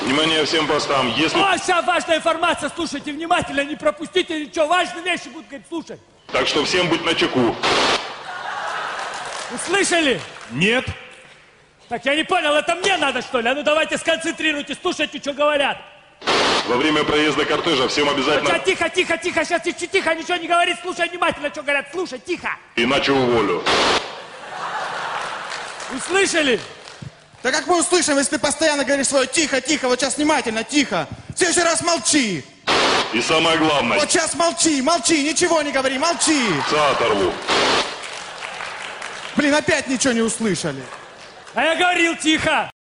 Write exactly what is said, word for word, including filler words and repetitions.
Внимание всем постам. Если... О, вся важная информация, слушайте внимательно, не пропустите ничего. Важные вещи будут говорить, слушай. Так что всем быть начеку. Вы слышали? Нет. Так я не понял, это мне надо, что ли? А ну давайте сконцентрируйтесь, слушайте, что говорят. Во время проезда кортежа всем обязательно... Сейчас, тихо, тихо, тихо, сейчас тихо, тихо, ничего не говори, слушай внимательно, что говорят, слушай, тихо. Иначе уволю. Вы слышали? Да как мы услышим, если ты постоянно говоришь свое тихо, тихо, вот сейчас внимательно, тихо. В следующий раз молчи. И самое главное... Вот сейчас молчи, молчи, ничего не говори, молчи. Ца оторву. Блин, опять ничего не услышали. А я говорил тихо.